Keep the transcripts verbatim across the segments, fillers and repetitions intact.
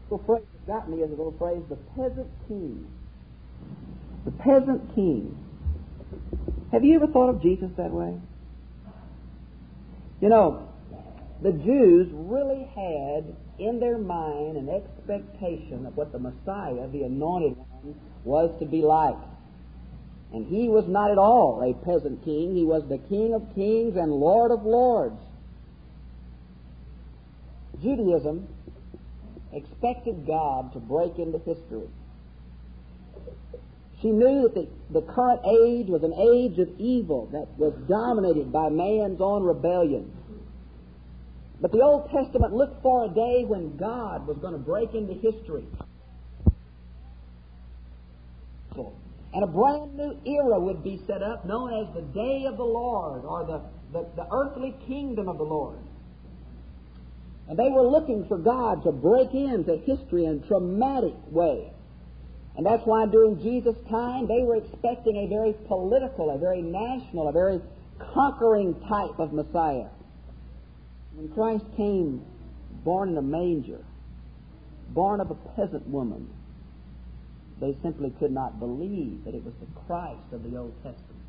little phrase that got me is a little phrase, the peasant king. The peasant king. Have you ever thought of Jesus that way? You know, the Jews really had in their mind an expectation of what the Messiah, the Anointed One, was to be like. And he was not at all a peasant king. He was the King of kings and Lord of lords. Judaism expected God to break into history. She knew that the, the current age was an age of evil that was dominated by man's own rebellion. But the Old Testament looked for a day when God was going to break into history. And a brand new era would be set up known as the Day of the Lord, or the, the, the earthly kingdom of the Lord. And they were looking for God to break into history in a dramatic way. And that's why during Jesus' time they were expecting a very political, a very national, a very conquering type of Messiah. When Christ came born in a manger, born of a peasant woman, they simply could not believe that it was the Christ of the Old Testament.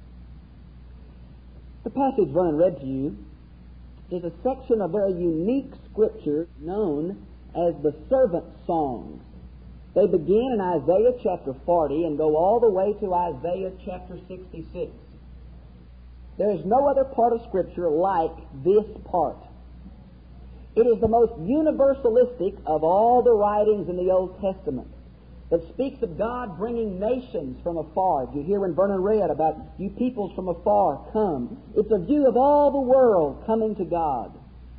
The passage Vernon read to you is a section of very unique scripture known as the servant songs. They begin in Isaiah chapter forty and go all the way to Isaiah chapter sixty-six. There is no other part of Scripture like this part. It is the most universalistic of all the writings in the Old Testament that speaks of God bringing nations from afar. You hear when Vernon read about you peoples from afar come. It's a view of all the world coming to God.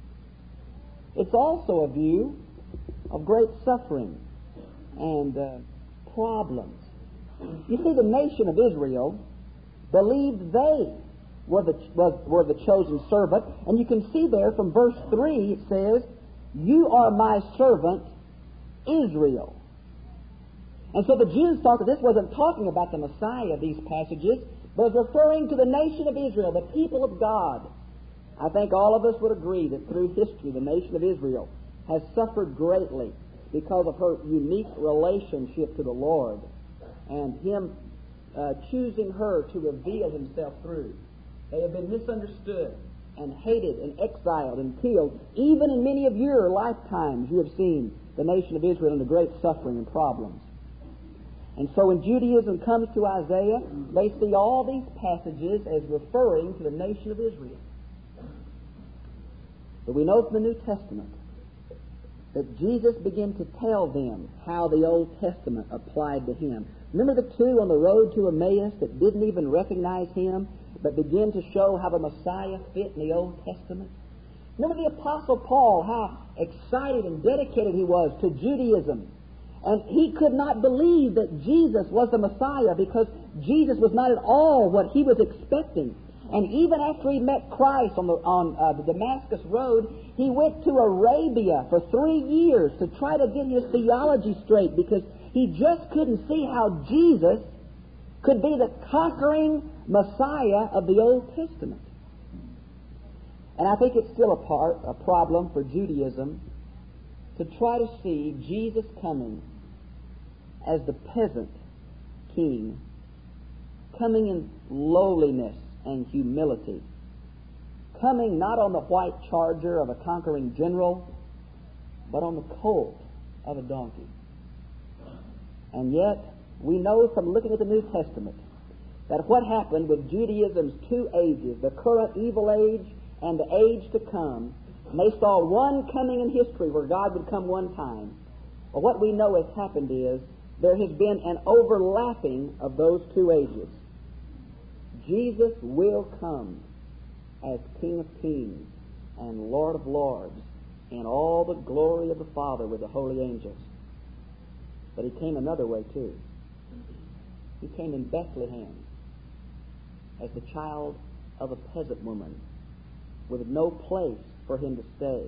It's also a view of great suffering and uh, problems. You see, the nation of Israel believed they were the, was, were the chosen servant. And you can see there from verse three, it says, "You are my servant, Israel." And so the Jews thought that this wasn't talking about the Messiah, these passages, but was referring to the nation of Israel, the people of God. I think all of us would agree that through history, the nation of Israel has suffered greatly because of her unique relationship to the Lord and Him uh, choosing her to reveal Himself through. They have been misunderstood and hated and exiled and killed. Even in many of your lifetimes, you have seen the nation of Israel under great suffering and problems. And so when Judaism comes to Isaiah, they see all these passages as referring to the nation of Israel. But we know from the New Testament that Jesus began to tell them how the Old Testament applied to Him. Remember the two on the road to Emmaus that didn't even recognize Him, but began to show how the Messiah fit in the Old Testament? Remember the Apostle Paul, how excited and dedicated he was to Judaism. And he could not believe that Jesus was the Messiah because Jesus was not at all what he was expecting. And even after he met Christ on the, on, uh, the Damascus Road, he went to Arabia for three years to try to get his theology straight because he just couldn't see how Jesus could be the conquering Messiah of the Old Testament. And I think it's still a part, a problem for Judaism to try to see Jesus coming as the peasant king, coming in lowliness and humility, coming not on the white charger of a conquering general, but on the colt of a donkey. And yet, we know from looking at the New Testament that what happened with Judaism's two ages, the current evil age and the age to come, and they saw one coming in history where God would come one time. But what we know has happened is there has been an overlapping of those two ages. Jesus will come as King of kings and Lord of lords in all the glory of the Father with the holy angels. But He came another way too. He came in Bethlehem as the child of a peasant woman with no place for Him to stay.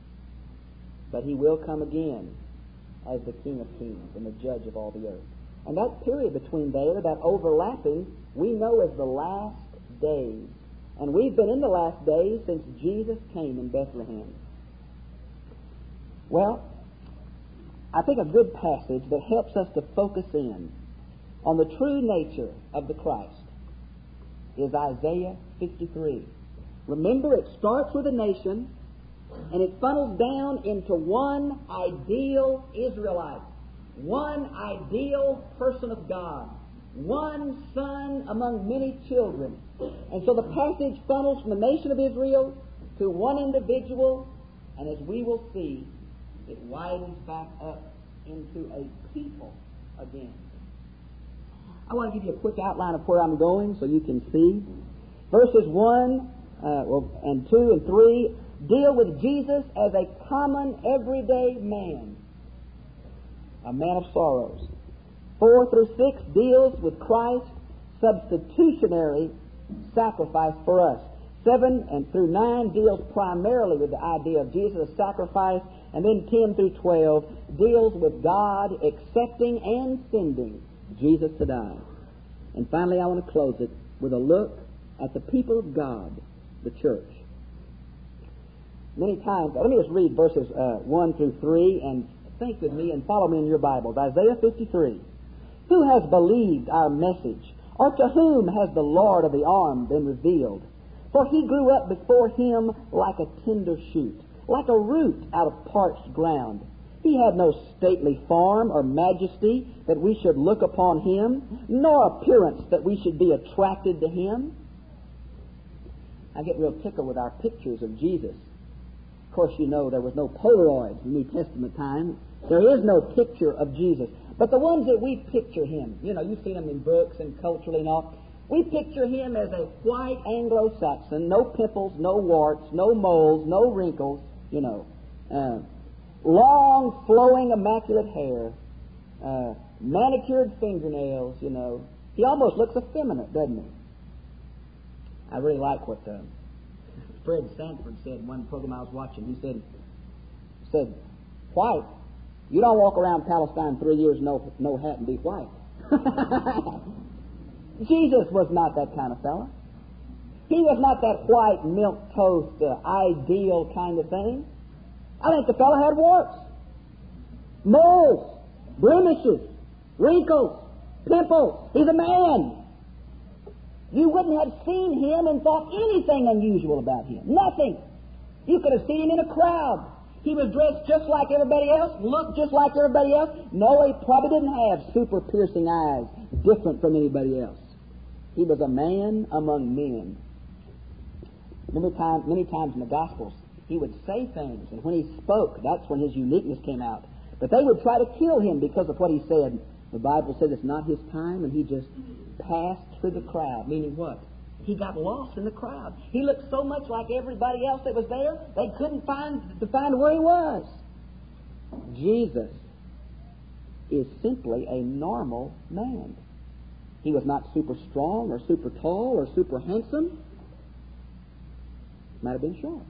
But He will come again as the King of kings and the Judge of all the earth. And that period between there, that overlapping, we know as the last days. And we've been in the last days since Jesus came in Bethlehem. Well, I think a good passage that helps us to focus in on the true nature of the Christ is Isaiah fifty-three. Remember, it starts with a nation, and it funnels down into one ideal Israelite, one ideal person of God, one son among many children. And so the passage funnels from the nation of Israel to one individual, and as we will see, it widens back up into a people again. I want to give you a quick outline of where I'm going so you can see. Verses one uh, well, and two and three deal with Jesus as a common, everyday man, a man of sorrows. Four through six deals with Christ's substitutionary sacrifice for us. Seven and through nine deals primarily with the idea of Jesus as sacrifice, and then ten through twelve deals with God accepting and sending Jesus to die. And finally, I want to close it with a look at the people of God, the church. Many times, let me just read verses uh, one through three and think with me and follow me in your Bibles. Isaiah fifty-three. Who has believed our message, or to whom has the Lord of the arm been revealed? For he grew up before him like a tender shoot, like a root out of parched ground. He had no stately form or majesty that we should look upon him, nor appearance that we should be attracted to him. I get real tickled with our pictures of Jesus. Of course, you know there was no Polaroids in New Testament time. There is no picture of Jesus. But the ones that we picture him, you know, you've seen them in books and culturally and all. We picture him as a white Anglo-Saxon, no pimples, no warts, no moles, no wrinkles, you know. Uh, long, flowing, immaculate hair, uh, manicured fingernails, you know. He almost looks effeminate, doesn't he? I really like what uh, Fred Sanford said in one program I was watching. He said, said, white, you don't walk around Palestine three years no no hat and be white. Jesus was not that kind of fella. He was not that white milk toast, uh, ideal kind of thing. I think the fellow had warts, moles, blemishes, wrinkles, pimples. He's a man. You wouldn't have seen him and thought anything unusual about him. Nothing. You could have seen him in a crowd. He was dressed just like everybody else, looked just like everybody else. No, he probably didn't have super piercing eyes, different from anybody else. He was a man among men. Many times, many times in the Gospels, he would say things, and when he spoke, that's when his uniqueness came out. But they would try to kill him because of what he said. The Bible said it's not his time, and he just passed through the crowd. Meaning what? He got lost in the crowd. He looked so much like everybody else that was there, they couldn't find to find where he was. Jesus is simply a normal man. He was not super strong or super tall or super handsome. Might have been short.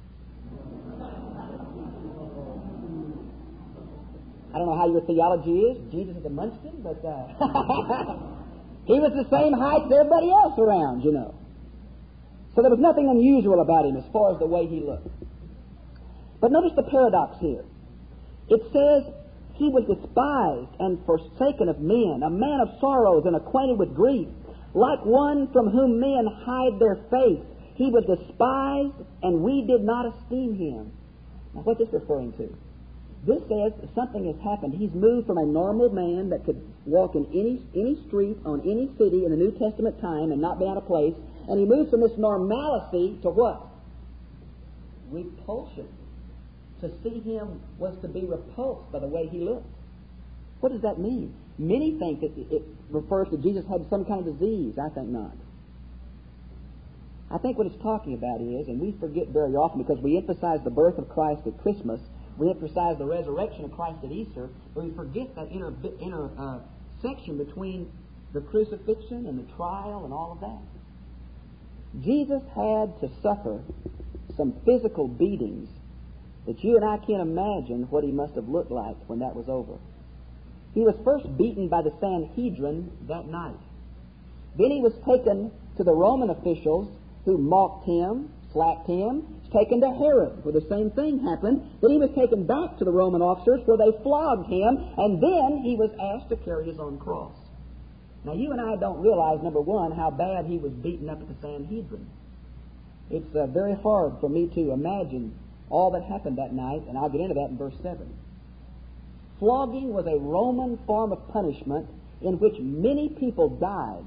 I don't know how your theology is. Jesus is a munchkin, but uh, he was the same height as everybody else around, you know. So there was nothing unusual about him as far as the way he looked. But notice the paradox here. It says he was despised and forsaken of men, a man of sorrows and acquainted with grief, like one from whom men hide their face. He was despised, and we did not esteem him. Now, what's this referring to? This says something has happened. He's moved from a normal man that could walk in any any street on any city in the New Testament time and not be out of place, and he moves from this normalcy to what? Repulsion. To see him was to be repulsed by the way he looked. What does that mean? Many think that it refers to Jesus had some kind of disease. I think not. I think what it's talking about is, and we forget very often because we emphasize the birth of Christ at Christmas, we emphasize the resurrection of Christ at Easter, but we forget that inner, inner uh, section between the crucifixion and the trial and all of that. Jesus had to suffer some physical beatings that you and I can't imagine what he must have looked like when that was over. He was first beaten by the Sanhedrin that night. Then he was taken to the Roman officials who mocked him, slapped him, taken to Herod, where the same thing happened. Then he was taken back to the Roman officers, where they flogged him, and then he was asked to carry his own cross. Now, you and I don't realize, number one, how bad he was beaten up at the Sanhedrin. It's uh, very hard for me to imagine all that happened that night, and I'll get into that in verse seven. Flogging was a Roman form of punishment in which many people died.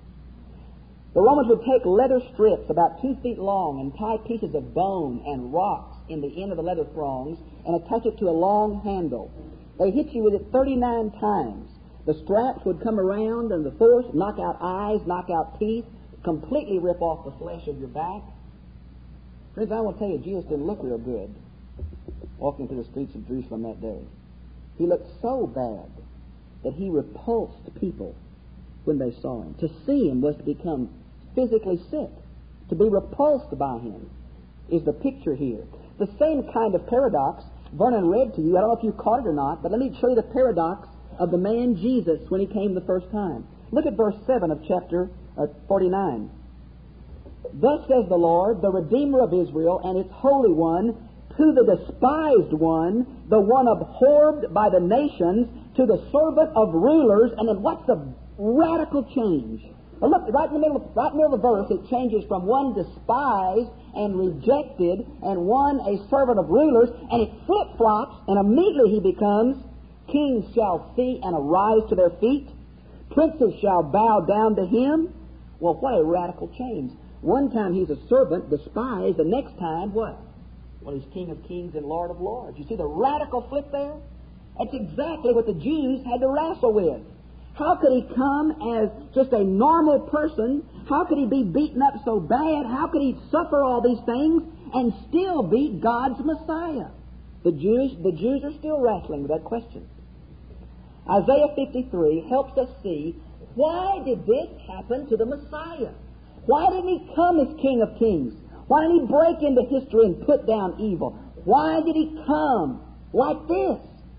The Romans would take leather strips about two feet long and tie pieces of bone and rocks in the end of the leather thongs and attach it to a long handle. They hit you with it thirty-nine times. The straps would come around and the force knock out eyes, knock out teeth, completely rip off the flesh of your back. Friends, I want to tell you, Jesus didn't look real good walking through the streets of Jerusalem that day. He looked so bad that he repulsed people when they saw him. To see him was to become physically sick. To be repulsed by him is the picture here. The same kind of paradox Vernon read to you. I don't know if you caught it or not, but let me show you the paradox of the man Jesus when he came the first time. Look at verse seven of chapter uh, forty-nine. Thus says the Lord, the Redeemer of Israel, and its Holy One, to the despised one, the one abhorred by the nations, to the servant of rulers. And then what's the radical change? Well, look, right in the middle of, right in the middle of the verse, it changes from one despised and rejected and one a servant of rulers, and it flip-flops, and immediately he becomes, kings shall see and arise to their feet, princes shall bow down to him. Well, what a radical change. One time he's a servant, despised, the next time, what? Well, he's King of kings and Lord of lords. You see the radical flip there? That's exactly what the Jews had to wrestle with. How could he come as just a normal person? How could he be beaten up so bad? How could he suffer all these things and still be God's Messiah? The Jews, the Jews are still wrestling with that question. Isaiah fifty-three helps us see, why did this happen to the Messiah? Why didn't he come as King of Kings? Why didn't he break into history and put down evil? Why did he come like this?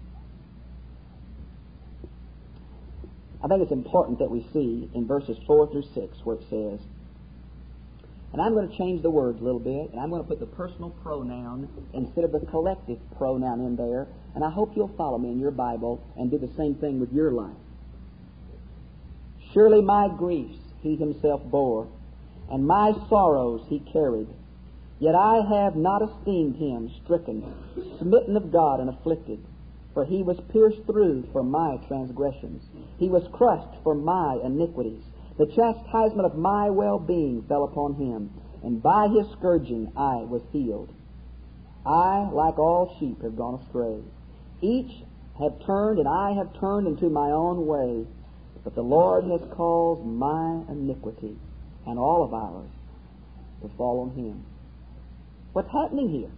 I think it's important that we see in verses four through six where it says, and I'm going to change the words a little bit, and I'm going to put the personal pronoun instead of the collective pronoun in there, and I hope you'll follow me in your Bible and do the same thing with your life. Surely my griefs he himself bore, and my sorrows he carried. Yet I have not esteemed him stricken, smitten of God, and afflicted. For he was pierced through for my transgressions. He was crushed for my iniquities. The chastisement of my well-being fell upon him, and by his scourging I was healed. I, like all sheep, have gone astray. Each have turned, and I have turned into my own way. But the Lord has caused my iniquity, and all of ours, to fall on him. What's happening here?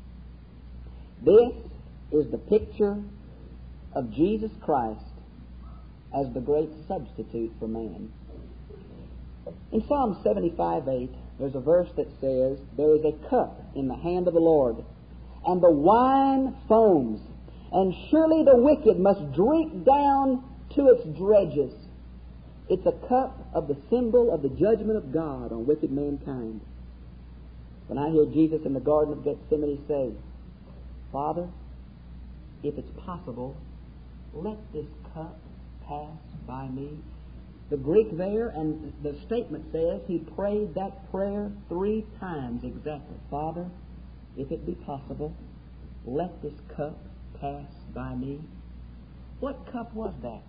This is the picture of Jesus Christ as the great substitute for man. In Psalm seventy-five eight, there's a verse that says, there is a cup in the hand of the Lord, and the wine foams, and surely the wicked must drink down to its dredges. It's a cup of the symbol of the judgment of God on wicked mankind. When I hear Jesus in the Garden of Gethsemane say, Father, if it's possible, let this cup pass by me. The Greek there, and the statement says he prayed that prayer three times exactly. Father, if it be possible, let this cup pass by me. What cup was that?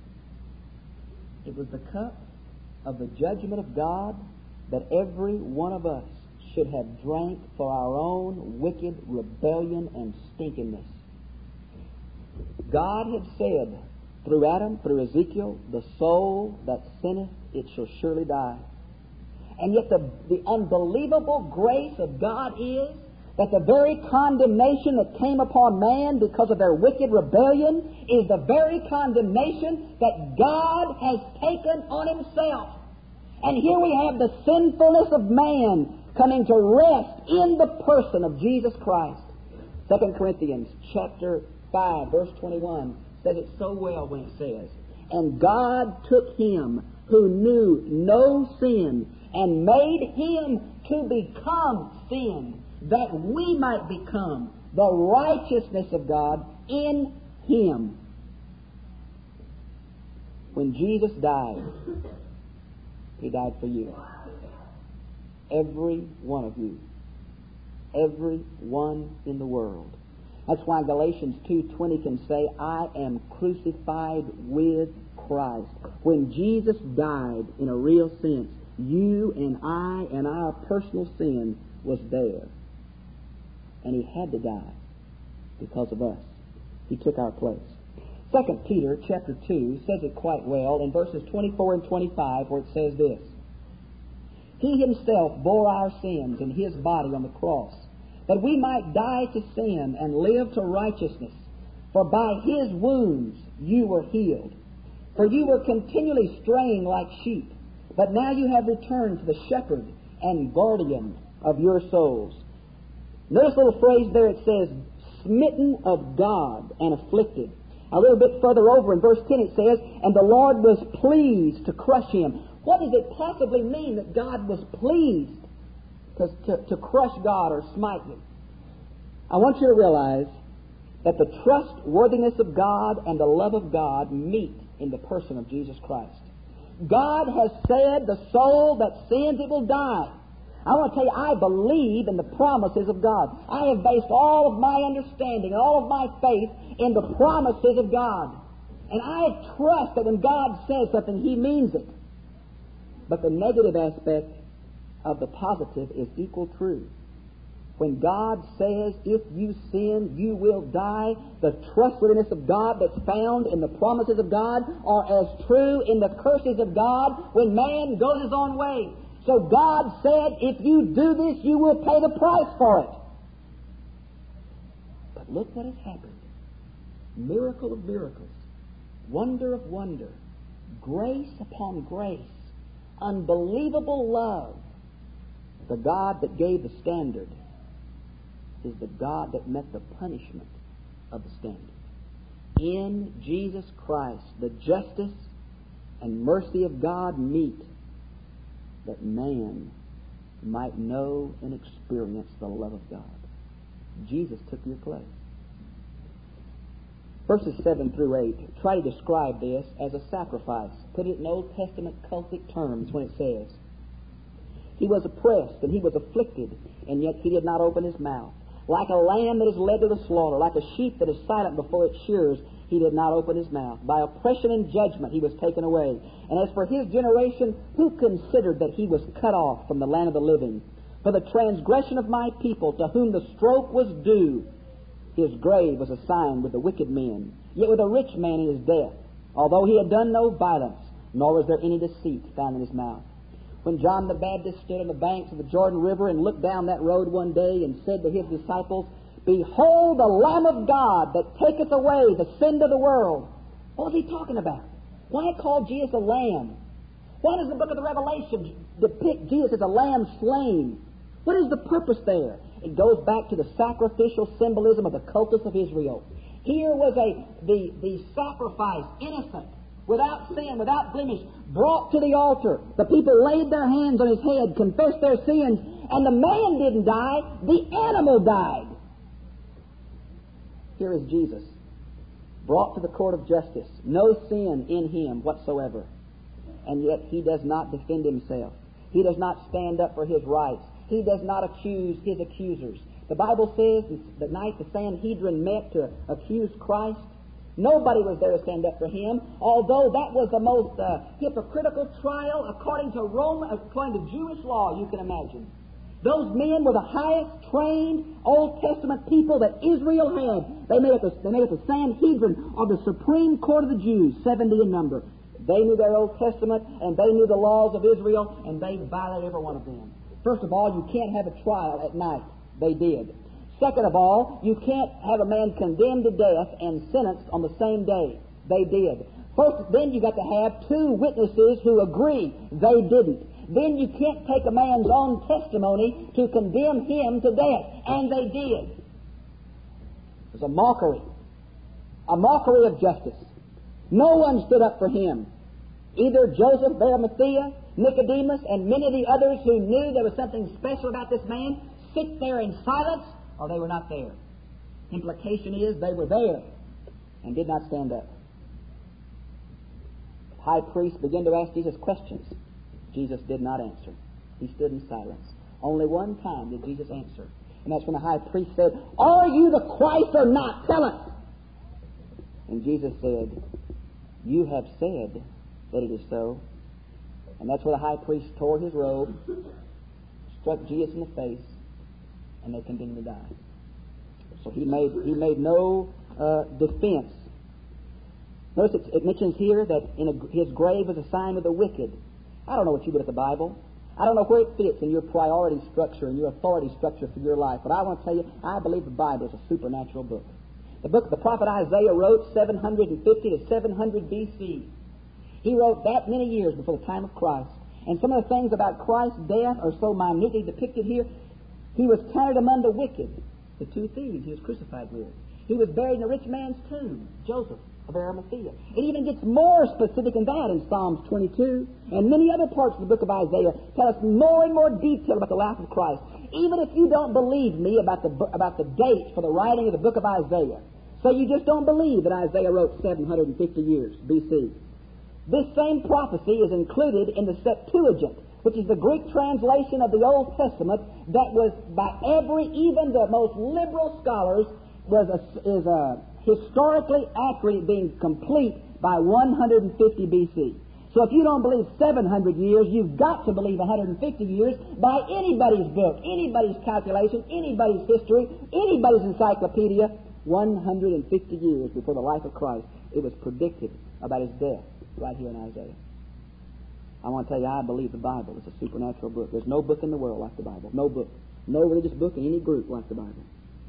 It was the cup of the judgment of God that every one of us should have drank for our own wicked rebellion and stinkiness. God had said through Adam, through Ezekiel, the soul that sinneth, it shall surely die. And yet the, the unbelievable grace of God is that the very condemnation that came upon man because of their wicked rebellion is the very condemnation that God has taken on himself. And here we have the sinfulness of man coming to rest in the person of Jesus Christ. Second Corinthians chapter five, verse twenty-one says it so well when it says, and God took him who knew no sin and made him to become sin, that we might become the righteousness of God in Him. When Jesus died, He died for you. Every one of you. Every one in the world. That's why Galatians two twenty can say, I am crucified with Christ. When Jesus died in a real sense, you and I and our personal sin was there. And He had to die because of us. He took our place. Second Peter chapter two says it quite well in verses twenty-four and twenty-five, where it says this: He Himself bore our sins in His body on the cross, that we might die to sin and live to righteousness. For by His wounds you were healed. For you were continually straying like sheep, but now you have returned to the shepherd and guardian of your souls. Notice a little phrase there. It says, smitten of God and afflicted. A little bit further over in verse ten it says, and the Lord was pleased to crush him. What does it possibly mean that God was pleased to, to, to crush God or smite Him? I want you to realize that the trustworthiness of God and the love of God meet in the person of Jesus Christ. God has said, the soul that sins, it will die. I want to tell you, I believe in the promises of God. I have based all of my understanding, all of my faith in the promises of God. And I trust that when God says something, He means it. But the negative aspect of the positive is equal true. When God says, if you sin, you will die, the trustworthiness of God that's found in the promises of God are as true in the curses of God when man goes his own way. So God said, if you do this, you will pay the price for it. But look what has happened. Miracle of miracles. Wonder of wonder. Grace upon grace. Unbelievable love. The God that gave the standard is the God that met the punishment of the standard. In Jesus Christ, the justice and mercy of God meet, that man might know and experience the love of God. Jesus took your place. Verses seven through eight try to describe this as a sacrifice. Put it in Old Testament cultic terms when it says, He was oppressed and He was afflicted, and yet He did not open His mouth. Like a lamb that is led to the slaughter, like a sheep that is silent before its shearers, He did not open His mouth. By oppression and judgment He was taken away. And as for His generation, who considered that He was cut off from the land of the living? For the transgression of my people, to whom the stroke was due, His grave was assigned with the wicked men, yet with a rich man in his death, although He had done no violence, nor was there any deceit found in His mouth. When John the Baptist stood on the banks of the Jordan River and looked down that road one day and said to his disciples, Behold the Lamb of God that taketh away the sin of the world. What was he talking about? Why call Jesus a lamb? Why does the book of the Revelation depict Jesus as a lamb slain? What is the purpose there? It goes back to the sacrificial symbolism of the cultus of Israel. Here was a the, the sacrifice, innocent, without sin, without blemish, brought to the altar. The people laid their hands on His head, confessed their sins, and the man didn't die, the animal died. Here is Jesus, brought to the court of justice, no sin in Him whatsoever. And yet He does not defend Himself. He does not stand up for His rights. He does not accuse His accusers. The Bible says the night the Sanhedrin met to accuse Christ, nobody was there to stand up for Him, although that was the most uh, hypocritical trial according to Rome, according to Jewish law, you can imagine. Those men were the highest trained Old Testament people that Israel had. They made up the, they made up the Sanhedrin, or the Supreme Court of the Jews, seventy in number. They knew their Old Testament, and they knew the laws of Israel, and they violated every one of them. First of all, you can't have a trial at night. They did. Second of all, you can't have a man condemned to death and sentenced on the same day. They did. First, then you got to have two witnesses who agree. They didn't. Then you can't take a man's own testimony to condemn him to death. And they did. It was a mockery. A mockery of justice. No one stood up for him. Either Joseph of Arimathea, Nicodemus, and many of the others who knew there was something special about this man sit there in silence or they were not there. Implication is they were there and did not stand up. The high priest began to ask Jesus questions. Jesus did not answer. He stood in silence. Only one time did Jesus answer. And that's when the high priest said, "Are you the Christ or not? Tell us." And Jesus said, "You have said that it is so." And that's where the high priest tore his robe, struck Jesus in the face, and they condemned him to die. So he made he made no uh, defense. Notice it, it mentions here that in a, his grave was a sign of the wicked. I don't know what you do with the Bible. I don't know where it fits in your priority structure and your authority structure for your life. But I want to tell you, I believe the Bible is a supernatural book. The book the prophet Isaiah wrote seven fifty to seven hundred B C. He wrote that many years before the time of Christ. And some of the things about Christ's death are so minutely depicted here. He was counted among the wicked, the two thieves he was crucified with. He was buried in a rich man's tomb, Joseph of Arimathea. It even gets more specific than that in Psalms twenty-two. And many other parts of the book of Isaiah tell us more and more detail about the life of Christ. Even if you don't believe me about the, about the dates for the writing of the book of Isaiah, so you just don't believe that Isaiah wrote seven hundred fifty years B C. This same prophecy is included in the Septuagint, which is the Greek translation of the Old Testament that was by every, even the most liberal scholars, was a, is a historically accurate, being complete by one hundred fifty B C. So if you don't believe seven hundred years, you've got to believe one hundred fifty years by anybody's book, anybody's calculation, anybody's history, anybody's encyclopedia. one hundred fifty years before the life of Christ, it was predicted about his death right here in Isaiah. I want to tell you, I believe the Bible is a supernatural book. There's no book in the world like the Bible. No book. No religious book in any group like the Bible.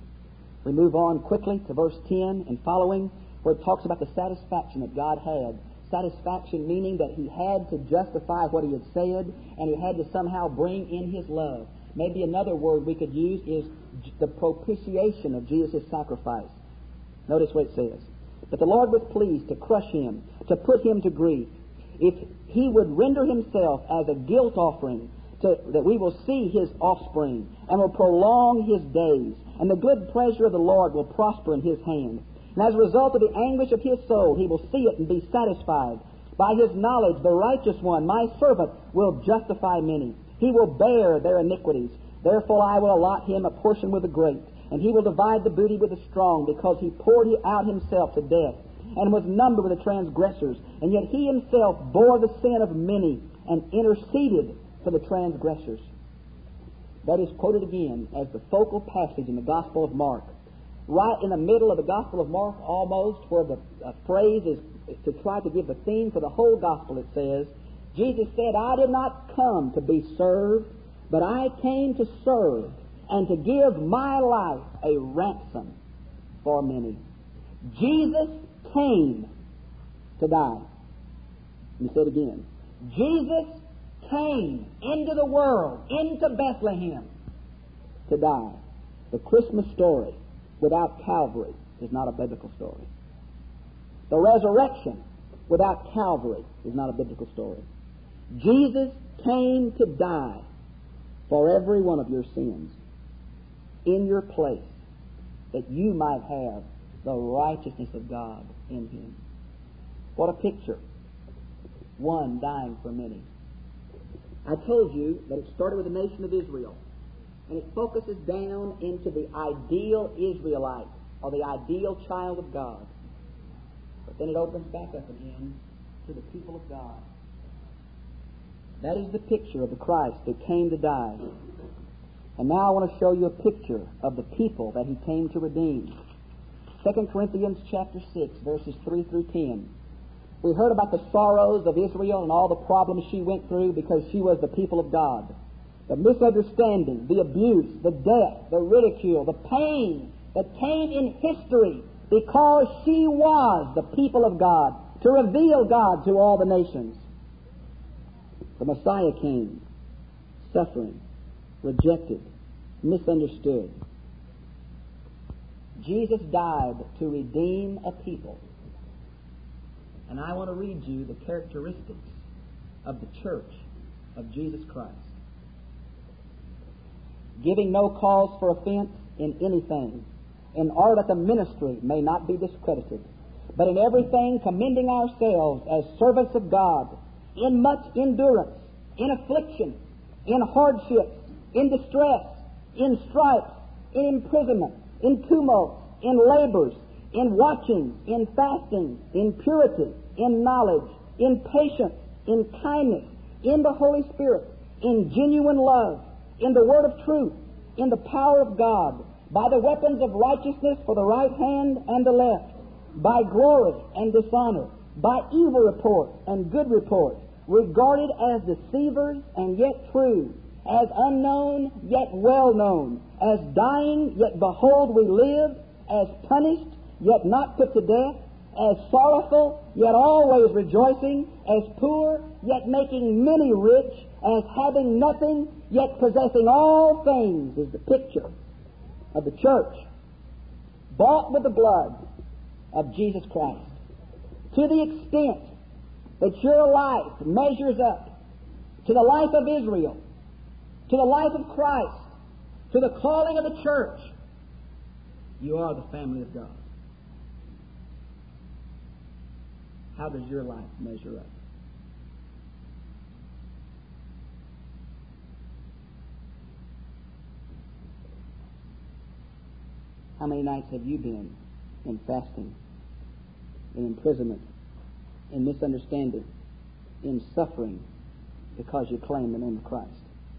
We move on quickly to verse ten and following, where it talks about the satisfaction that God had. Satisfaction meaning that he had to justify what he had said, and he had to somehow bring in his love. Maybe another word we could use is the propitiation of Jesus' sacrifice. Notice what it says. But the Lord was pleased to crush him, to put him to grief. If he would render himself as a guilt offering, to, that we will see his offspring, and will prolong his days, and the good pleasure of the Lord will prosper in his hand. And as a result of the anguish of his soul, he will see it and be satisfied. By his knowledge, the righteous one, my servant, will justify many. He will bear their iniquities. Therefore I will allot him a portion with the great, and he will divide the booty with the strong, because he poured out himself to death, and was numbered with the transgressors. And yet he himself bore the sin of many, and interceded for the transgressors. That is quoted again as the focal passage in the Gospel of Mark. Right in the middle of the Gospel of Mark, almost, where the uh, phrase is, is to try to give the theme for the whole Gospel, it says, Jesus said, I did not come to be served, but I came to serve, and to give my life a ransom for many. Jesus came to die. Let me say it again. Jesus came into the world, into Bethlehem, to die. The Christmas story without Calvary is not a biblical story. The resurrection without Calvary is not a biblical story. Jesus came to die for every one of your sins in your place, that you might have the righteousness of God in him. What a picture. One dying for many. I told you that it started with the nation of Israel, and it focuses down into the ideal Israelite, or the ideal child of God. But then it opens back up again to the people of God. That is the picture of the Christ that came to die. And now I want to show you a picture of the people that he came to redeem. Second Corinthians chapter six, verses three through ten. We heard about the sorrows of Israel and all the problems she went through because she was the people of God. The misunderstanding, the abuse, the death, the ridicule, the pain that came in history because she was the people of God, to reveal God to all the nations. The Messiah came, suffering, rejected, misunderstood. Jesus died to redeem a people. And I want to read you the characteristics of the church of Jesus Christ. giving no cause for offense in anything, in order that the ministry may not be discredited, but in everything commending ourselves as servants of God, in much endurance, in affliction, in hardships, in distress, in stripes, in imprisonment, in tumults, in labors, in watching, in fasting, in purity, in knowledge, in patience, in kindness, in the Holy Spirit, in genuine love, in the word of truth, in the power of God, by the weapons of righteousness for the right hand and the left, by glory and dishonor, by evil report and good report, regarded as deceivers and yet true, as unknown yet well known, as dying yet behold we live, as punished yet not put to death, as sorrowful yet always rejoicing, as poor yet making many rich, as having nothing yet possessing all things, is the picture of the church, bought with the blood of Jesus Christ. To the extent that your life measures up to the life of Israel, to the life of Christ, to the calling of the church, you are the family of God. How does your life measure up? How many nights have you been in fasting, in imprisonment, in misunderstanding, in suffering because you claim the name of Christ?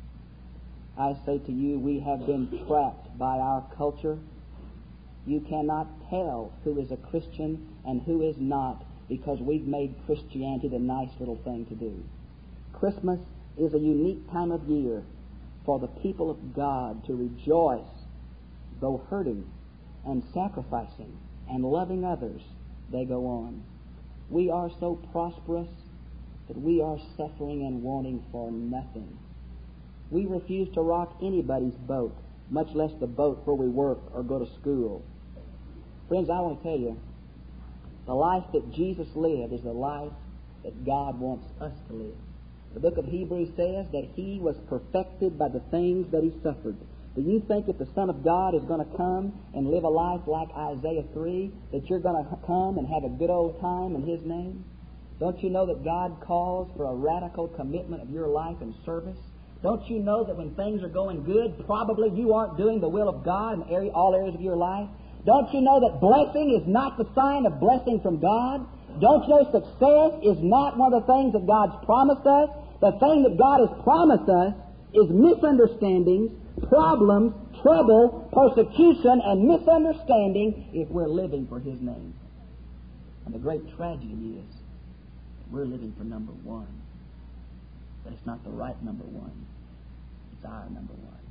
I say to you, we have been trapped by our culture. You cannot tell who is a Christian and who is not because we've made Christianity the nice little thing to do. Christmas is a unique time of year for the people of God to rejoice, though hurting and sacrificing and loving others, they go on. We are so prosperous that we are suffering and wanting for nothing. We refuse to rock anybody's boat, much less the boat where we work or go to school. Friends, I want to tell you, the life that Jesus lived is the life that God wants us to live. The book of Hebrews says that He was perfected by the things that He suffered. Do you think if the Son of God is going to come and live a life like Isaiah three, that you're going to come and have a good old time in His name? Don't you know that God calls for a radical commitment of your life and service? Don't you know that when things are going good, probably you aren't doing the will of God in area, all areas of your life? Don't you know that blessing is not the sign of blessing from God? Don't you know success is not one of the things that God's promised us? The thing that God has promised us is misunderstandings, problems, trouble, persecution, and misunderstanding if we're living for His name. And the great tragedy is we're living for number one. But it's not the right number one. It's our number one.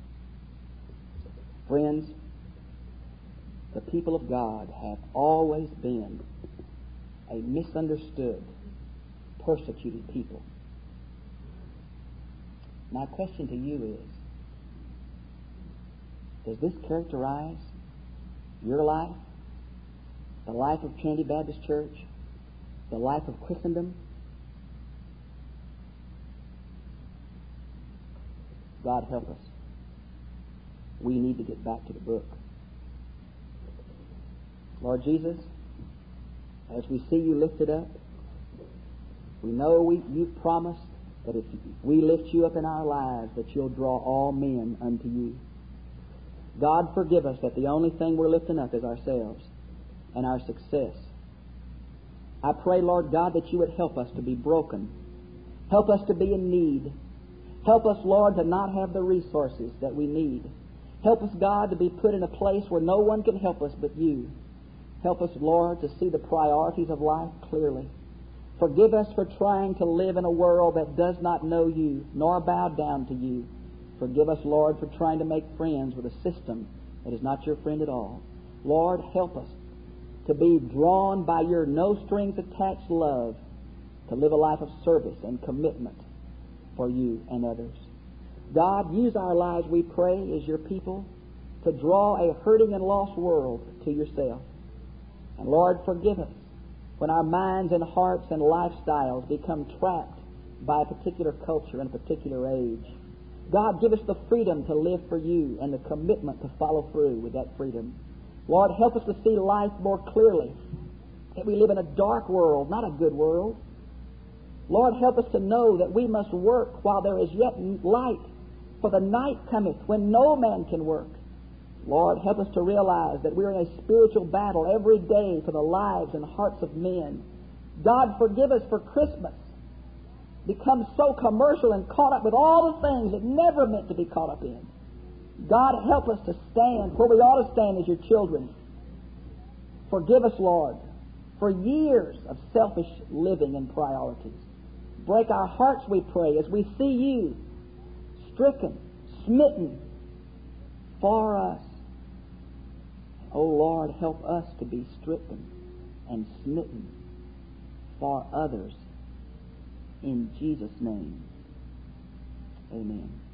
Friends, the people of God have always been a misunderstood, persecuted people. My question to you is, does this characterize your life, the life of Trinity Baptist Church, the life of Christendom? God help us. We need to get back to the book. Lord Jesus, as we see You lifted up, we know we, You've promised that if we lift You up in our lives, that You'll draw all men unto You. God, forgive us that the only thing we're lifting up is ourselves and our success. I pray, Lord God, that You would help us to be broken. Help us to be in need. Help us, Lord, to not have the resources that we need. Help us, God, to be put in a place where no one can help us but You. Help us, Lord, to see the priorities of life clearly. Forgive us for trying to live in a world that does not know You, nor bow down to You. Forgive us, Lord, for trying to make friends with a system that is not Your friend at all. Lord, help us to be drawn by Your no-strings-attached love to live a life of service and commitment for You and others. God, use our lives, we pray, as Your people to draw a hurting and lost world to Yourself. And Lord, forgive us when our minds and hearts and lifestyles become trapped by a particular culture and a particular age. God, give us the freedom to live for you and the commitment to follow through with that freedom. Lord, help us to see life more clearly, that we live in a dark world, not a good world. Lord, help us to know that we must work while there is yet light, for the night cometh when no man can work. Lord, help us to realize that we're in a spiritual battle every day for the lives and hearts of men. God, forgive us for Christmas become so commercial and caught up with all the things that never meant to be caught up in. God, help us to stand where we ought to stand as your children. Forgive us, Lord, for years of selfish living and priorities. Break our hearts, we pray, as we see you stricken, smitten for us. Oh, Lord, help us to be stricken and smitten for others. In Jesus' name, amen.